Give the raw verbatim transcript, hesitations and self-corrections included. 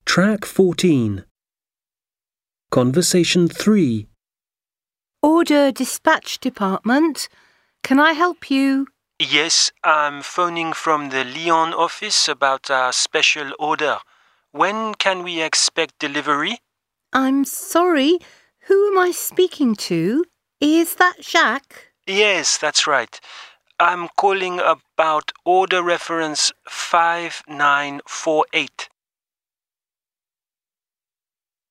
Track fourteen. Conversation three. Order dispatch department. Can I help you? Yes, I'm phoning from the Lyon office about a special order. When can we expect delivery? I'm sorry. Who am I speaking to? Is that Jacques? Yes, that's right. I'm calling about order reference five nine four eight.